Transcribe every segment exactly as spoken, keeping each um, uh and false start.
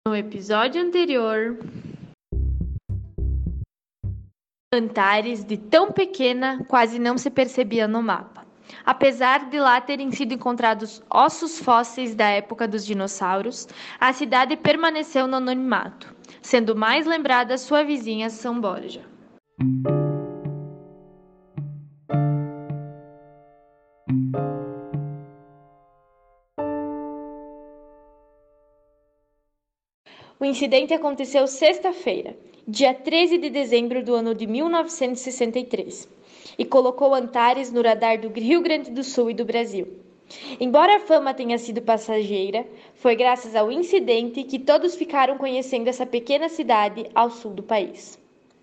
No episódio anterior, Antares, de tão pequena, quase não se percebia no mapa. Apesar de lá terem sido encontrados ossos fósseis da época dos dinossauros, a cidade permaneceu no anonimato, sendo mais lembrada sua vizinha São Borja. O incidente aconteceu sexta-feira, dia treze de dezembro do ano de mil novecentos e sessenta e três, e colocou Antares no radar do Rio Grande do Sul e do Brasil. Embora a fama tenha sido passageira, foi graças ao incidente que todos ficaram conhecendo essa pequena cidade ao sul do país.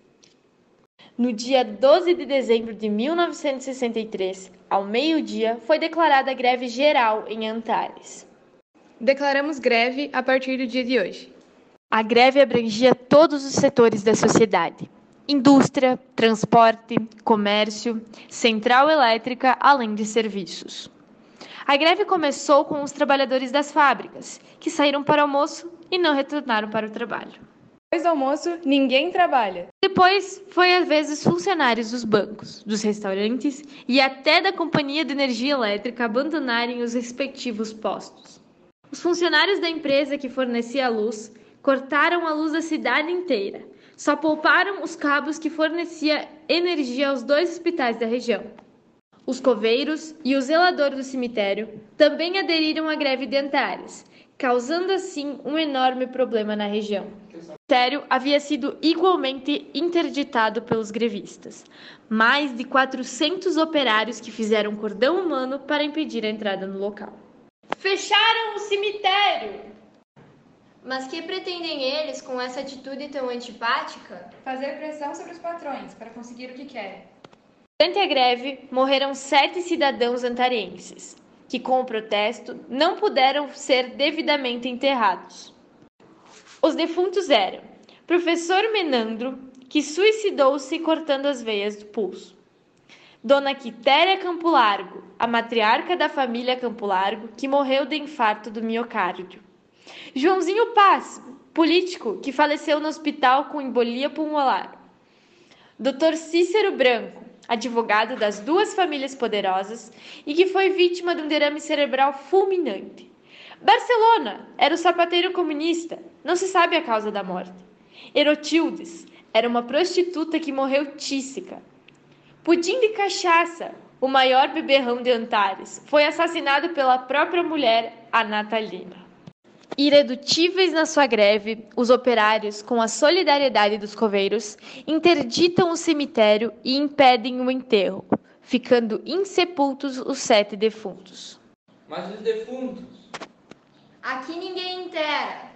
No dia doze de dezembro de mil novecentos e sessenta e três, ao meio-dia, foi declarada greve geral em Antares. Declaramos greve a partir do dia de hoje. A greve abrangia todos os setores da sociedade: indústria, transporte, comércio, central elétrica, além de serviços. A greve começou com os trabalhadores das fábricas, que saíram para o almoço e não retornaram para o trabalho. Depois do almoço, ninguém trabalha. Depois, foi às vezes funcionários dos bancos, dos restaurantes e até da companhia de energia elétrica abandonarem os respectivos postos. Os funcionários da empresa que fornecia a luz cortaram a luz da cidade inteira. Só pouparam os cabos que forneciam energia aos dois hospitais da região. Os coveiros e o zelador do cemitério também aderiram à greve de Antares, causando assim um enorme problema na região. O cemitério havia sido igualmente interditado pelos grevistas. Mais de quatrocentos operários que fizeram cordão humano para impedir a entrada no local. Fecharam o cemitério! Mas que pretendem eles com essa atitude tão antipática? Fazer pressão sobre os patrões para conseguir o que querem. Durante a greve, morreram sete cidadãos antarienses, que com o protesto não puderam ser devidamente enterrados. Os defuntos eram professor Menandro, que suicidou-se cortando as veias do pulso; Dona Quitéria Campo Largo, a matriarca da família Campo Largo, que morreu de infarto do miocárdio; Joãozinho Paz, político que faleceu no hospital com embolia pulmonar; doutor Cícero Branco, advogado das duas famílias poderosas e que foi vítima de um derrame cerebral fulminante. Barcelona era o sapateiro comunista, não se sabe a causa da morte. Herotildes era uma prostituta que morreu tísica. Pudim de Cachaça, o maior beberrão de Antares, foi assassinado pela própria mulher, a Natalina. Irredutíveis na sua greve, os operários, com a solidariedade dos coveiros, interditam o cemitério e impedem o enterro, ficando insepultos os sete defuntos. Mas os defuntos? Aqui ninguém enterra.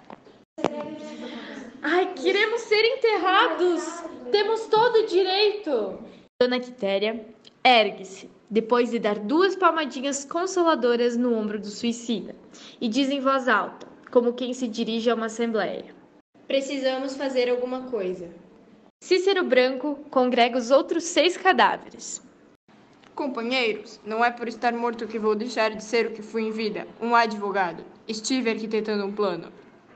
Ai, queremos ser enterrados! Temos todo o direito! Dona Quitéria ergue-se, depois de dar duas palmadinhas consoladoras no ombro do suicida, e diz em voz alta, como quem se dirige a uma assembleia: Precisamos fazer alguma coisa. Cícero Branco congrega os outros seis cadáveres. Companheiros, não é por estar morto que vou deixar de ser o que fui em vida, um advogado. Estive arquitetando um plano.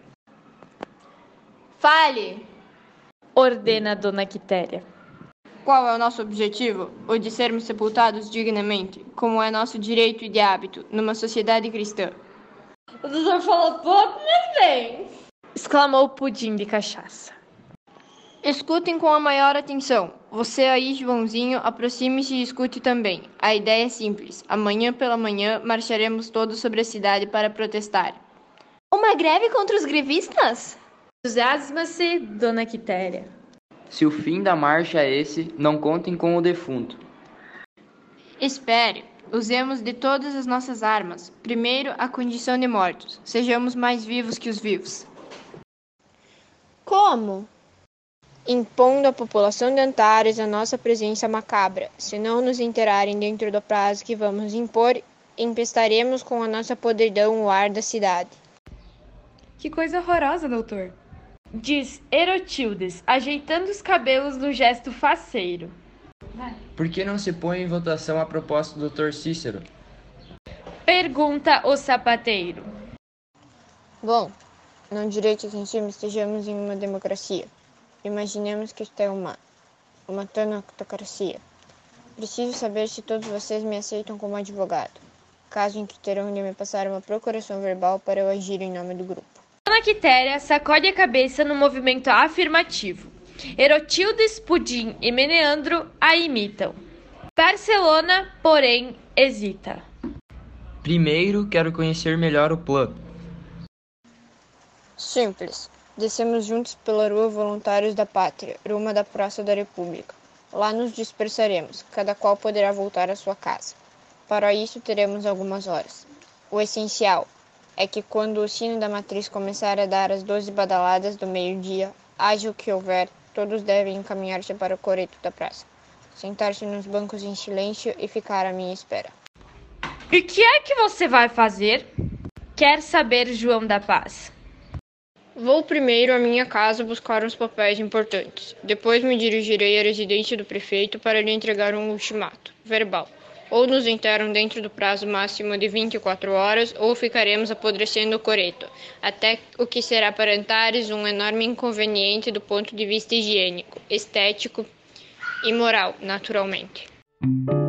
Fale! Ordena Dona Quitéria. Qual é o nosso objetivo? O de sermos sepultados dignamente, como é nosso direito e de hábito, numa sociedade cristã. O doutor falou pouco, mas bem! Exclamou Pudim de Cachaça. Escutem com a maior atenção. Você aí, Joãozinho, aproxime-se e escute também. A ideia é simples. Amanhã pela manhã marcharemos todos sobre a cidade para protestar. Uma greve contra os grevistas? Entusiasma-se, Dona Quitéria. Se o fim da marcha é esse, não contem com o defunto. Espere. Usemos de todas as nossas armas. Primeiro, a condição de mortos. Sejamos mais vivos que os vivos. Como? Impondo à população de Antares a nossa presença macabra. Se não nos enterrarem dentro do prazo que vamos impor, empestaremos com a nossa podridão o ar da cidade. Que coisa horrorosa, doutor! Diz Herotildes, ajeitando os cabelos no gesto faceiro. Por que não se põe em votação a proposta do doutor Cícero? Pergunta o sapateiro. Bom, Não direi que aqui em cima estejamos em uma democracia. Imaginemos que isto é uma, uma tanocracia. Preciso saber se todos vocês me aceitam como advogado, caso em que terão de me passar uma procuração verbal para eu agir em nome do grupo. Dona Quitéria sacode a cabeça no movimento afirmativo. Herotildes, Pudim e Meneandro a imitam. Barcelona, porém, hesita. Primeiro, quero conhecer melhor o plano. Simples. Descemos juntos pela rua Voluntários da Pátria, rumo da Praça da República. Lá nos dispersaremos, cada qual poderá voltar à sua casa. Para isso teremos algumas horas. O essencial é que quando o sino da matriz começar a dar as doze badaladas do meio-dia, haja o que houver, todos devem encaminhar-se para o coreto da praça, sentar-se nos bancos em silêncio e ficar à minha espera. E o que é que você vai fazer? Quer saber João da Paz. Vou primeiro à minha casa buscar uns papéis importantes. Depois me dirigirei à residência do prefeito para lhe entregar um ultimato verbal. Ou nos enterram dentro do prazo máximo de vinte e quatro horas, ou ficaremos apodrecendo o coreto, até o que será para Antares um enorme inconveniente do ponto de vista higiênico, estético e moral, naturalmente.